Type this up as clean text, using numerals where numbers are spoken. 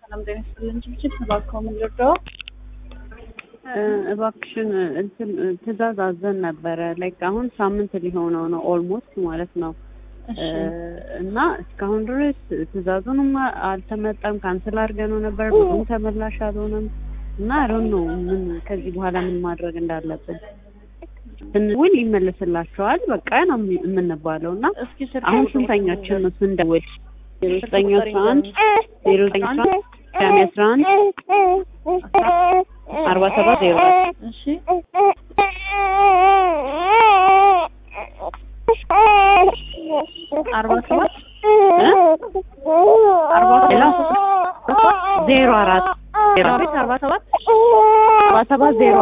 ሰላም ጤና ይስጥልኝ። ጭብጭብ ተባከው ምን ልርዳው? እባክሽን እንትን ትእዛዝ አዘን ነበረ ላይክ አሁን ሳምንት ሊሆነው ነው ኦልሞስት ማለት ነው። እና እስካሁን ድረስ ትእዛዙንም አልተመጣም። ካንሰል አድርገነው ነበር፣ ብዙም ተመላሽ አልሆነም። እና አሮን ነው ምን ከዚህ በኋላ ምን ማድረግ እንዳለብን ስንውል ይመለስላቸዋል በቃ ነው የምንባለውና አሁን ስንተኛችን ነው ስንደውል 0911 እሺ 47